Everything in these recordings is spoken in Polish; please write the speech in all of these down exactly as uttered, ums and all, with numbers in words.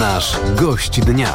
Nasz gość dnia.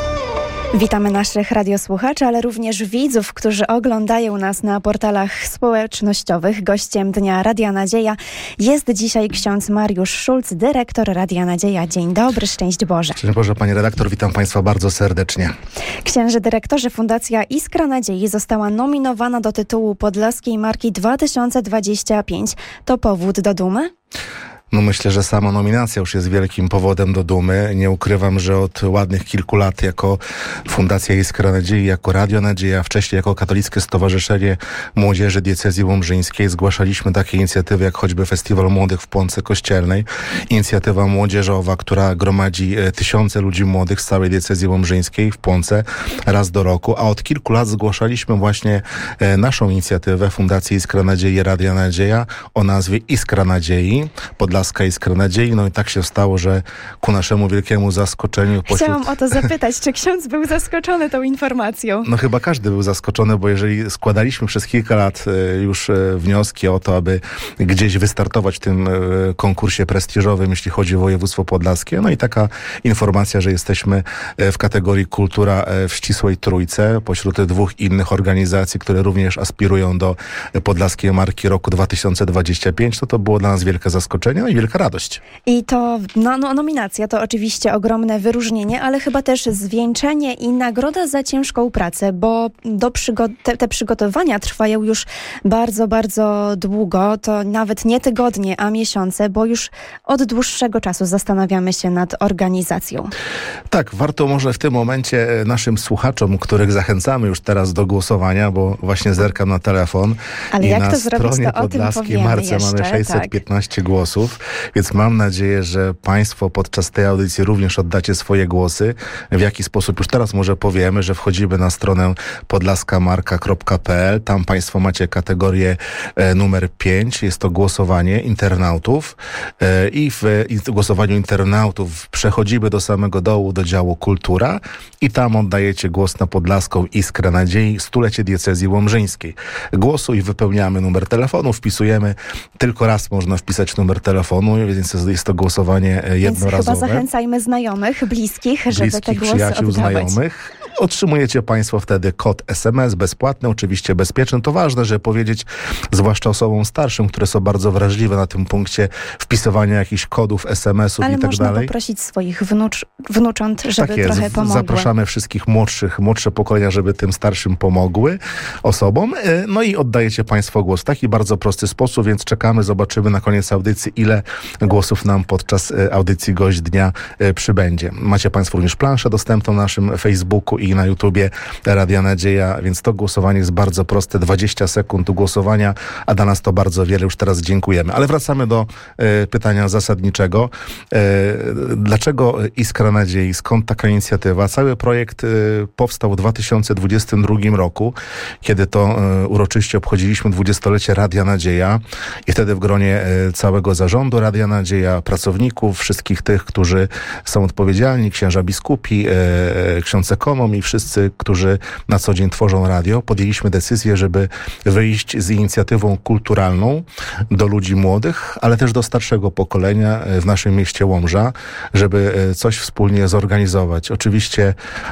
Witamy naszych radiosłuchaczy, ale również widzów, którzy oglądają nas na portalach społecznościowych. Gościem Dnia Radia Nadzieja jest dzisiaj ksiądz Mariusz Szulc, dyrektor Radia Nadzieja. Dzień dobry, szczęść Boże. Szczęść Boże, Pani redaktor, witam Państwa bardzo serdecznie. Księży dyrektorze, Fundacja Iskra Nadziei została nominowana do tytułu Podlaskiej Marki dwa tysiące dwadzieścia pięć. To powód do dumy? No myślę, że sama nominacja już jest wielkim powodem do dumy. Nie ukrywam, że od ładnych kilku lat jako Fundacja Iskra Nadziei, jako Radio Nadzieja, wcześniej jako Katolickie Stowarzyszenie Młodzieży Diecezji Łomżyńskiej zgłaszaliśmy takie inicjatywy jak choćby Festiwal Młodych w Płonce Kościelnej. Inicjatywa młodzieżowa, która gromadzi tysiące ludzi młodych z całej Diecezji Łomżyńskiej w Płonce raz do roku. A od kilku lat zgłaszaliśmy właśnie naszą inicjatywę Fundacji Iskra Nadziei, Radia Nadzieja o nazwie Iskra Nadziei. Podlaska Iskra Nadziei. No i tak się stało, że ku naszemu wielkiemu zaskoczeniu... Pośród... Chciałam o to zapytać, czy ksiądz był zaskoczony tą informacją? No chyba każdy był zaskoczony, bo jeżeli składaliśmy przez kilka lat już wnioski o to, aby gdzieś wystartować w tym konkursie prestiżowym, jeśli chodzi o województwo podlaskie, no i taka informacja, że jesteśmy w kategorii kultura w ścisłej trójce, pośród dwóch innych organizacji, które również aspirują do podlaskiej marki roku dwa tysiące dwadzieścia pięć, to to było dla nas wielkie zaskoczenie. No i wielka radość. I to no, no, nominacja to oczywiście ogromne wyróżnienie, ale chyba też zwieńczenie i nagroda za ciężką pracę, bo do przygo- te, te przygotowania trwają już bardzo, bardzo długo. To nawet nie tygodnie, a miesiące, bo już od dłuższego czasu zastanawiamy się nad organizacją. Tak, warto może w tym momencie naszym słuchaczom, których zachęcamy już teraz do głosowania, bo właśnie zerkam na telefon. Ale i jak na to zrobić, stronie to o tym Podlaskiej powiemy Marce jeszcze, mamy sześćset piętnaście tak. głosów. Więc mam nadzieję, że Państwo podczas tej audycji również oddacie swoje głosy. W jaki sposób? Już teraz może powiemy, że wchodzimy na stronę podlaska marka kropka p l. Tam Państwo macie kategorię e, numer pięć. Jest to głosowanie internautów. E, I w, w głosowaniu internautów przechodzimy do samego dołu, do działu kultura i tam oddajecie głos na Podlaską Iskrę Nadziei, stulecie Diecezji Łomżyńskiej. Głosuj, wypełniamy numer telefonu, wpisujemy. Tylko raz można wpisać numer telefonu, więc jest to głosowanie jednorazowe. Więc chyba zachęcajmy znajomych, bliskich, żeby bliskich, te głosy przyjaciół, oddawać. znajomych. Otrzymujecie Państwo wtedy kod es em es bezpłatny, oczywiście bezpieczny. To ważne, żeby powiedzieć, zwłaszcza osobom starszym, które są bardzo wrażliwe na tym punkcie wpisywania jakichś kodów, es em esów Ale i tak można dalej. poprosić swoich wnucz, wnucząt, żeby tak jest. trochę pomogły. Zapraszamy wszystkich młodszych, młodsze pokolenia, żeby tym starszym pomogły osobom. No i oddajecie Państwo głos w taki bardzo prosty sposób, więc czekamy, zobaczymy na koniec audycji, ile głosów nam podczas audycji Gość Dnia przybędzie. Macie Państwo również planszę dostępną na naszym Facebooku i na YouTubie Radia Nadzieja, więc to głosowanie jest bardzo proste. dwadzieścia sekund do głosowania, a dla nas to bardzo wiele. Już teraz dziękujemy. Ale wracamy do e, pytania zasadniczego. E, dlaczego Iskra Nadziei? Skąd taka inicjatywa? Cały projekt e, powstał w dwa tysiące dwudziestym drugim roku, kiedy to e, uroczyście obchodziliśmy dwudziestolecie Radia Nadzieja i wtedy w gronie e, całego zarządu Radia Nadzieja, pracowników, wszystkich tych, którzy są odpowiedzialni, księża biskupi, e, ksiądz ekonom i wszyscy, którzy na co dzień tworzą radio, podjęliśmy decyzję, żeby wyjść z inicjatywą kulturalną do ludzi młodych, ale też do starszego pokolenia w naszym mieście Łomża, żeby coś wspólnie zorganizować. Oczywiście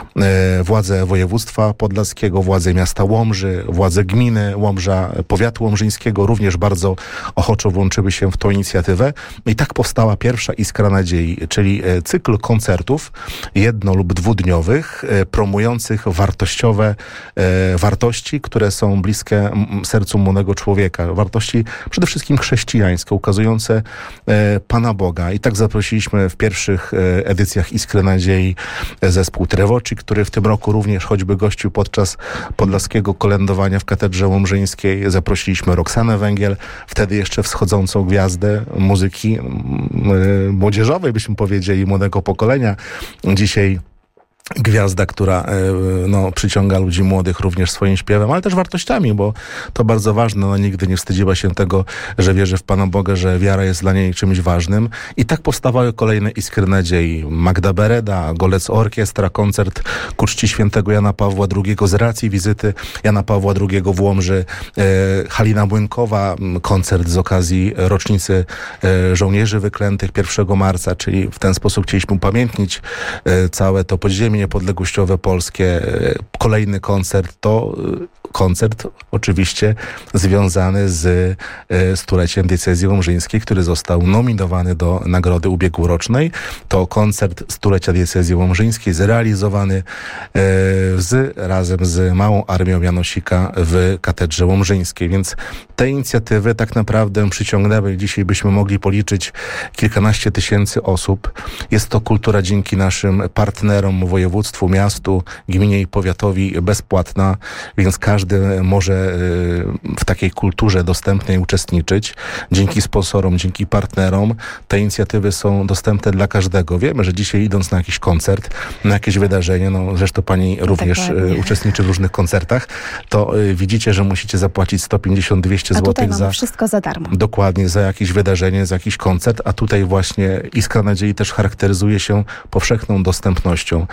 e, władze województwa podlaskiego, władze miasta Łomży, władze gminy Łomża, powiatu łomżyńskiego również bardzo ochoczo włączyły się w tą inicjatywę. I tak powstała pierwsza Iskra Nadziei, czyli cykl koncertów jedno- lub dwudniowych, promujących wartościowe e, wartości, które są bliskie m, sercu młodego człowieka. Wartości przede wszystkim chrześcijańskie, ukazujące e, Pana Boga. I tak zaprosiliśmy w pierwszych e, edycjach Iskry Nadziei zespół Trevoci, który w tym roku również choćby gościł podczas podlaskiego kolędowania w Katedrze Łomżyńskiej. Zaprosiliśmy Roxanę Węgiel, wtedy jeszcze wschodzącą gwiazdę muzyki m, m, młodzieżowej, byśmy powiedzieli, młodego pokolenia. Dzisiaj gwiazda, która no, przyciąga ludzi młodych również swoim śpiewem, ale też wartościami, bo to bardzo ważne. No, nigdy nie wstydziła się tego, że wierzy w Pana Boga, że wiara jest dla niej czymś ważnym. I tak powstawały kolejne iskry nadziei. Magda Bereda, Golec Orkiestra, koncert ku czci świętego Jana Pawła drugiego z racji wizyty Jana Pawła drugiego w Łomży. E, Halina Błynkowa, koncert z okazji rocznicy e, żołnierzy wyklętych pierwszego marca, czyli w ten sposób chcieliśmy upamiętnić e, całe to podziemie niepodległościowe polskie. Kolejny koncert to koncert oczywiście związany z stuleciem diecezji łomżyńskiej, który został nominowany do nagrody ubiegłorocznej. To koncert stulecia diecezji łomżyńskiej zrealizowany z, razem z Małą Armią Janosika w katedrze łomżyńskiej. Więc te inicjatywy tak naprawdę przyciągnęły, dzisiaj byśmy mogli policzyć kilkanaście tysięcy osób. Jest to kultura dzięki naszym partnerom, województwu, miastu, gminie i powiatowi bezpłatna, więc każdy może w takiej kulturze dostępnej uczestniczyć. Dzięki sponsorom, dzięki partnerom te inicjatywy są dostępne dla każdego. Wiemy, że dzisiaj idąc na jakiś koncert, na jakieś wydarzenie, no zresztą pani również Dokładnie. uczestniczy w różnych koncertach, to widzicie, że musicie zapłacić sto pięćdziesiąt do dwieście złotych za wszystko za darmo. Dokładnie, za jakieś wydarzenie, za jakiś koncert, a tutaj właśnie Iskra Nadziei też charakteryzuje się powszechną dostępnością.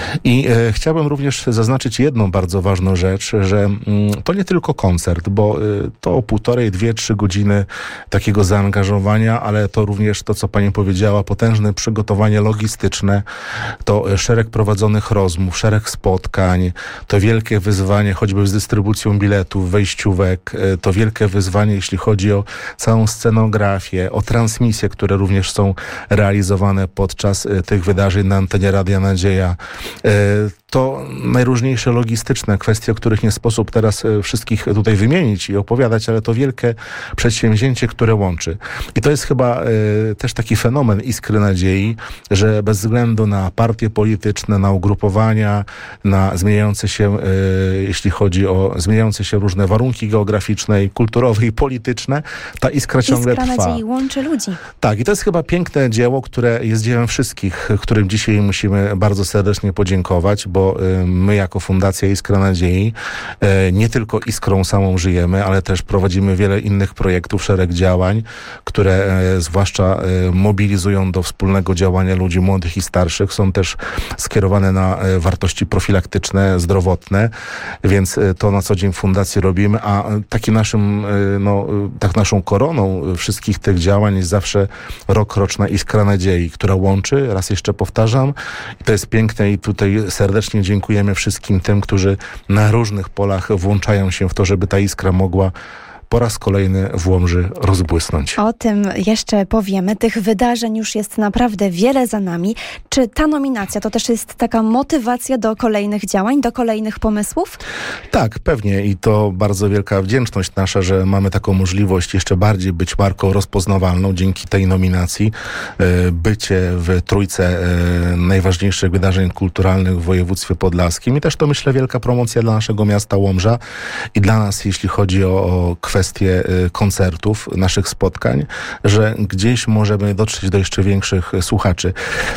I e, chciałbym również zaznaczyć jedną bardzo ważną rzecz, że mm, to nie tylko koncert, bo y, to półtorej, dwie, trzy godziny takiego zaangażowania, ale to również to, co pani powiedziała, potężne przygotowanie logistyczne, to y, szereg prowadzonych rozmów, szereg spotkań, to wielkie wyzwanie choćby z dystrybucją biletów, wejściówek, y, to wielkie wyzwanie, jeśli chodzi o całą scenografię, o transmisje, które również są realizowane podczas y, tych wydarzeń na antenie Radia Nadzieja. Y, To najróżniejsze logistyczne kwestie, o których nie sposób teraz wszystkich tutaj wymienić i opowiadać, ale to wielkie przedsięwzięcie, które łączy. I to jest chyba y, też taki fenomen Iskry Nadziei, że bez względu na partie polityczne, na ugrupowania, na zmieniające się, y, jeśli chodzi o zmieniające się różne warunki geograficzne, i kulturowe i polityczne, ta iskra ciągle Iskra trwa. Nadziei łączy ludzi. Tak, i to jest chyba piękne dzieło, które jest dziełem wszystkich, którym dzisiaj musimy bardzo serdecznie podziękować, bo my jako Fundacja Iskra Nadziei nie tylko Iskrą samą żyjemy, ale też prowadzimy wiele innych projektów, szereg działań, które zwłaszcza mobilizują do wspólnego działania ludzi młodych i starszych. Są też skierowane na wartości profilaktyczne, zdrowotne, więc to na co dzień w Fundacji robimy, a takim naszym, no, tak naszą koroną wszystkich tych działań jest zawsze rokroczna Iskra Nadziei, która łączy, raz jeszcze powtarzam, i to jest piękne i tutaj serdecznie dziękujemy wszystkim tym, którzy na różnych polach włączają się w to, żeby ta iskra mogła po raz kolejny w Łomży rozbłysnąć. O tym jeszcze powiemy. Tych wydarzeń już jest naprawdę wiele za nami. Czy ta nominacja to też jest taka motywacja do kolejnych działań, do kolejnych pomysłów? Tak, pewnie i to bardzo wielka wdzięczność nasza, że mamy taką możliwość jeszcze bardziej być marką rozpoznawalną dzięki tej nominacji. Bycie w trójce najważniejszych wydarzeń kulturalnych w województwie podlaskim i też to, myślę, wielka promocja dla naszego miasta Łomża i dla nas, jeśli chodzi o, o kwestie koncertów, naszych spotkań, że gdzieś możemy dotrzeć do jeszcze większych słuchaczy.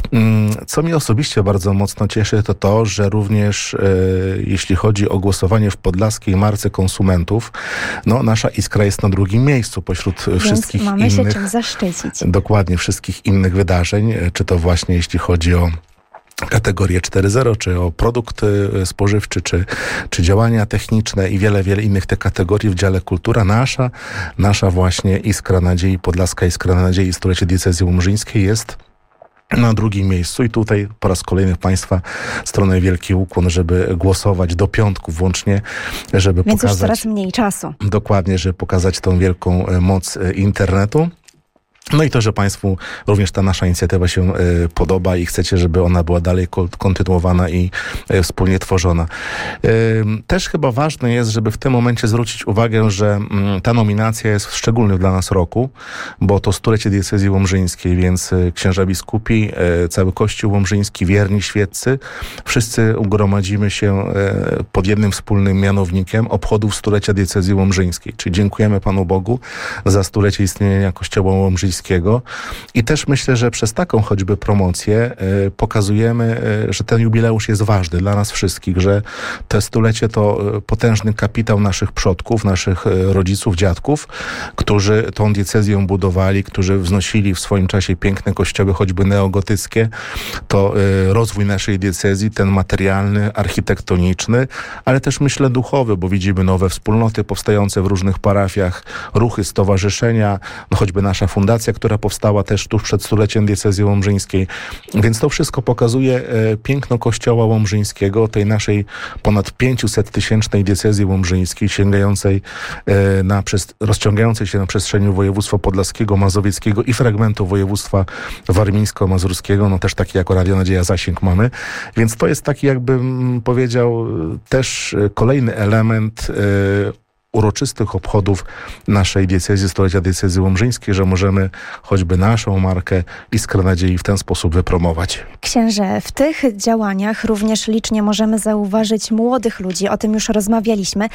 Co mnie osobiście bardzo mocno cieszy, to to, że również e, jeśli chodzi o głosowanie w podlaskiej marce konsumentów, no nasza Iskra jest na drugim miejscu pośród Więc wszystkich mamy innych. się czym zaszczycić. Dokładnie, wszystkich innych wydarzeń, czy to właśnie jeśli chodzi o kategorię cztery zero, czy o produkt spożywczy, czy, czy działania techniczne i wiele, wiele innych tych kategorii w dziale kultura. Nasza, nasza właśnie Iskra Nadziei, Podlaska Iskra Nadziei, stulecie diecezji łomżyńskiej jest na drugim miejscu i tutaj po raz kolejny w Państwa stronę wielki ukłon, żeby głosować do piątku włącznie, żeby Więc pokazać... już coraz mniej czasu. Dokładnie, żeby pokazać tą wielką moc internetu. No i to, że Państwu również ta nasza inicjatywa się y, podoba i chcecie, żeby ona była dalej kontynuowana i y, wspólnie tworzona. Y, też chyba ważne jest, żeby w tym momencie zwrócić uwagę, że y, ta nominacja jest w szczególnym dla nas roku, bo to stulecie diecezji łomżyńskiej, więc y, księża biskupi, y, cały Kościół łomżyński, wierni świeccy, wszyscy ugromadzimy się y, pod jednym wspólnym mianownikiem obchodów stulecia diecezji łomżyńskiej. Czyli dziękujemy Panu Bogu za stulecie istnienia Kościoła łomżyńskiego Łomżyńskiego i też myślę, że przez taką choćby promocję y, pokazujemy, y, że ten jubileusz jest ważny dla nas wszystkich, że te stulecie to y, potężny kapitał naszych przodków, naszych y, rodziców, dziadków, którzy tą diecezję budowali, którzy wznosili w swoim czasie piękne kościoły, choćby neogotyckie. To y, rozwój naszej diecezji, ten materialny, architektoniczny, ale też myślę duchowy, bo widzimy nowe wspólnoty powstające w różnych parafiach, ruchy, stowarzyszenia, no choćby nasza fundacja, która powstała też tuż przed stuleciem diecezji łomżyńskiej. Więc to wszystko pokazuje e, piękno kościoła łomżyńskiego, tej naszej ponad pięciuset tysięcznej diecezji łomżyńskiej, sięgającej e, na, przez, rozciągającej się na przestrzeni województwa podlaskiego, mazowieckiego i fragmentu województwa warmińsko-mazurskiego, no też taki jako Radio Nadzieja zasięg mamy. Więc to jest taki, jakbym powiedział, też kolejny element e, uroczystych obchodów naszej diecezji, stulecia diecezji łomżyńskiej, że możemy choćby naszą markę Iskra Nadziei w ten sposób wypromować. Księże, w tych działaniach również licznie możemy zauważyć młodych ludzi, o tym już rozmawialiśmy.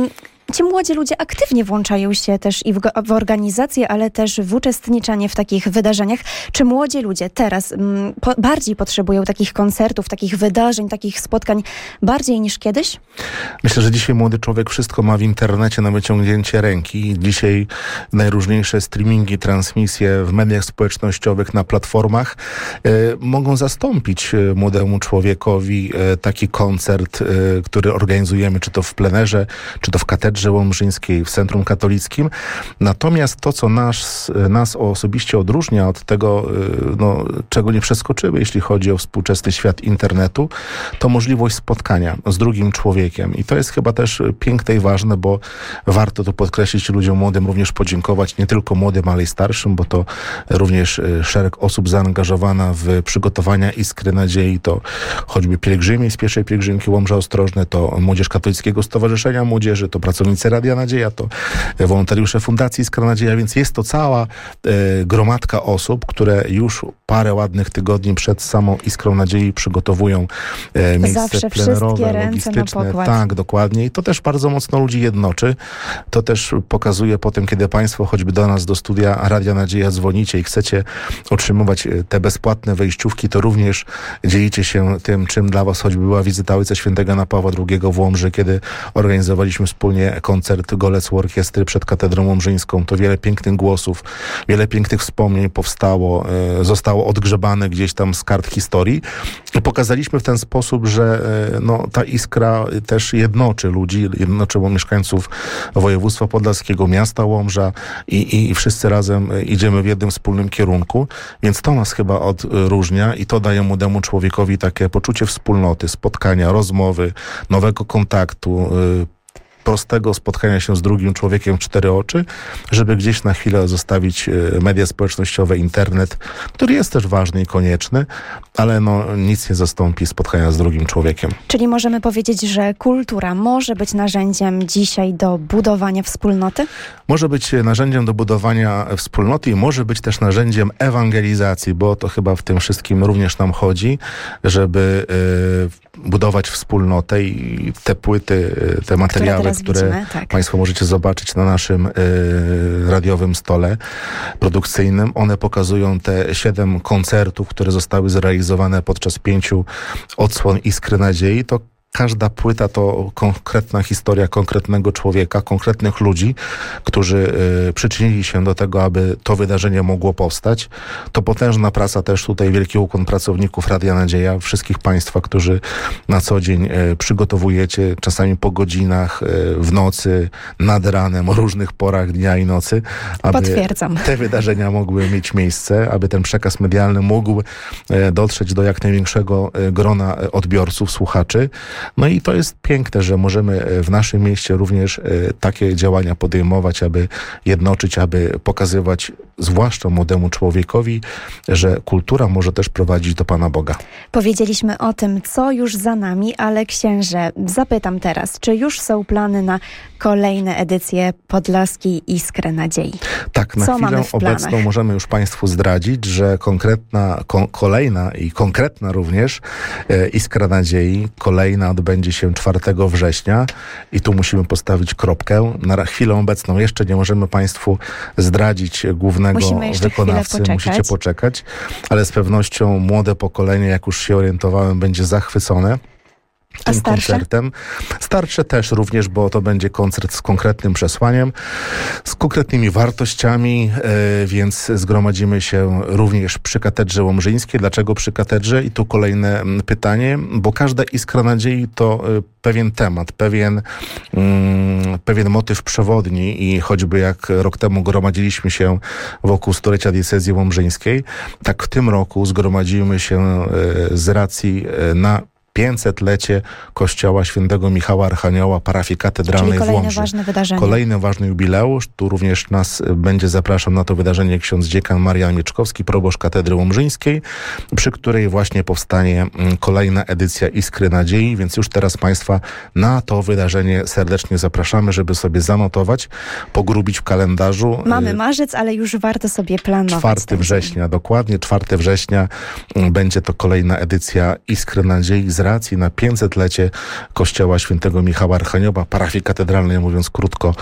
Ci młodzi ludzie aktywnie włączają się też i w, w organizację, ale też w uczestniczenie w takich wydarzeniach. Czy młodzi ludzie teraz m, po, bardziej potrzebują takich koncertów, takich wydarzeń, takich spotkań bardziej niż kiedyś? Myślę, że dzisiaj młody człowiek wszystko ma w internecie na wyciągnięcie ręki. Dzisiaj najróżniejsze streamingi, transmisje w mediach społecznościowych, na platformach e, mogą zastąpić e, młodemu człowiekowi e, taki koncert, e, który organizujemy, czy to w plenerze, czy to w katedrze łomżyńskiej, w Centrum Katolickim. Natomiast to, co nas, nas osobiście odróżnia od tego, no, czego nie przeskoczyły, jeśli chodzi o współczesny świat internetu, to możliwość spotkania z drugim człowiekiem. I to jest chyba też piękne i ważne, bo warto to podkreślić ludziom młodym, również podziękować, nie tylko młodym, ale i starszym, bo to również szereg osób zaangażowana w przygotowania Iskry Nadziei, to choćby pielgrzymi z pierwszej pielgrzymki Łomża Ostrożne, to młodzież Katolickiego Stowarzyszenia Młodzieży, to pracownicy Radia Nadzieja, to wolontariusze Fundacji Iskra Nadzieja, więc jest to cała e, gromadka osób, które już parę ładnych tygodni przed samą Iskrą Nadziei przygotowują e, miejsce Zawsze plenerowe, logistyczne. Tak, dokładnie. I to też bardzo mocno ludzi jednoczy. To też pokazuje potem, kiedy Państwo choćby do nas, do studia Radia Nadzieja dzwonicie i chcecie otrzymywać te bezpłatne wejściówki, to również dzielicie się tym, czym dla Was choćby była wizyta Ojca Świętego Jana Pawła drugiego w Łomży, kiedy organizowaliśmy wspólnie koncert Golec Orkiestry przed Katedrą Łomżyńską. To wiele pięknych głosów, wiele pięknych wspomnień powstało, e, zostało odgrzebane gdzieś tam z kart historii. I pokazaliśmy w ten sposób, że e, no, ta iskra też jednoczy ludzi, jednoczy mieszkańców województwa podlaskiego, miasta Łomża i, i, i wszyscy razem idziemy w jednym wspólnym kierunku. Więc to nas chyba odróżnia i to daje młodemu człowiekowi takie poczucie wspólnoty, spotkania, rozmowy, nowego kontaktu, y, prostego spotkania się z drugim człowiekiem w cztery oczy, żeby gdzieś na chwilę zostawić media społecznościowe, internet, który jest też ważny i konieczny, ale no, nic nie zastąpi spotkania z drugim człowiekiem. Czyli możemy powiedzieć, że kultura może być narzędziem dzisiaj do budowania wspólnoty? Może być narzędziem do budowania wspólnoty i może być też narzędziem ewangelizacji, bo to chyba w tym wszystkim również nam chodzi, żeby y, budować wspólnotę i te płyty, te materiały, które, które widzimy, tak. Państwo możecie zobaczyć na naszym y, radiowym stole produkcyjnym. One pokazują te siedem koncertów, które zostały zrealizowane podczas pięciu odsłon Iskry Nadziei. To każda płyta to konkretna historia konkretnego człowieka, konkretnych ludzi, którzy y, przyczynili się do tego, aby to wydarzenie mogło powstać. To potężna praca też tutaj, wielki ukłon pracowników Radia Nadzieja, wszystkich Państwa, którzy na co dzień y, przygotowujecie, czasami po godzinach, y, w nocy, nad ranem, o różnych porach dnia i nocy, aby Potwierdzam. te wydarzenia mogły mieć miejsce, aby ten przekaz medialny mógł y, dotrzeć do jak największego y, grona odbiorców, słuchaczy. No i to jest piękne, że możemy w naszym mieście również y, takie działania podejmować, aby jednoczyć, aby pokazywać zwłaszcza młodemu człowiekowi, że kultura może też prowadzić do Pana Boga. Powiedzieliśmy o tym, co już za nami, ale księże, zapytam teraz, czy już są plany na kolejne edycje Podlaskiej Iskry Nadziei? Tak, na co chwilę obecną możemy już Państwu zdradzić, że konkretna, ko- kolejna i konkretna również e, Iskra Nadziei, kolejna głosowania odbędzie się czwartego września i tu musimy postawić kropkę. Na chwilę obecną jeszcze nie możemy Państwu zdradzić głównego wykonawcy. Musicie poczekać, ale z pewnością młode pokolenie, jak już się orientowałem, będzie zachwycone tym A starsze? koncertem. Starsze też również, bo to będzie koncert z konkretnym przesłaniem, z konkretnymi wartościami, yy, więc zgromadzimy się również przy Katedrze Łomżyńskiej. Dlaczego przy Katedrze? I tu kolejne pytanie, bo każda iskra nadziei to yy, pewien temat, pewien, yy, pewien motyw przewodni i choćby jak rok temu gromadziliśmy się wokół stulecia diecezji łomżyńskiej, tak w tym roku zgromadzimy się yy, z racji yy, na pięćsetlecie Kościoła Świętego Michała Archanioła parafii katedralnej w Łomży. Ważne wydarzenie. Kolejny ważny jubileusz. Tu również nas będzie zapraszał na to wydarzenie ksiądz dziekan Marian Mieczkowski, proboszcz Katedry Łomżyńskiej, przy której właśnie powstanie kolejna edycja Iskry Nadziei, więc już teraz Państwa na to wydarzenie serdecznie zapraszamy, żeby sobie zanotować, pogrubić w kalendarzu. Mamy marzec, ale już warto sobie planować. czwartego września, dokładnie czwartego września będzie to kolejna edycja Iskry Nadziei z racji na pięćsetlecie Kościoła Świętego Michała Archanioła, parafii katedralnej, mówiąc krótko,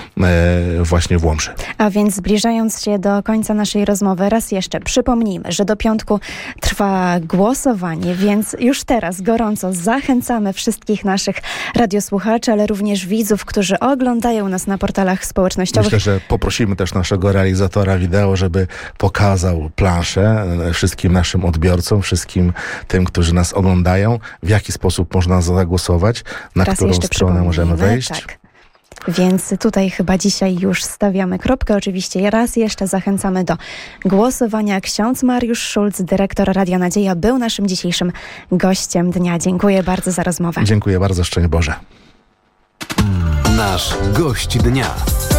e, właśnie w Łomży. A więc zbliżając się do końca naszej rozmowy, raz jeszcze przypomnijmy, że do piątku trwa głosowanie, więc już teraz gorąco zachęcamy wszystkich naszych radiosłuchaczy, ale również widzów, którzy oglądają nas na portalach społecznościowych. Myślę, że poprosimy też naszego realizatora wideo, żeby pokazał planszę wszystkim naszym odbiorcom, wszystkim tym, którzy nas oglądają, w jaki sposób można zagłosować, na Raz którą stronę możemy wejść. Tak. Więc tutaj chyba dzisiaj już stawiamy kropkę. Oczywiście raz jeszcze zachęcamy do głosowania. Ksiądz Mariusz Szulc, dyrektor Radia Nadzieja, był naszym dzisiejszym gościem dnia. Dziękuję bardzo za rozmowę. Dziękuję bardzo, szczęść Boże. Nasz gość dnia.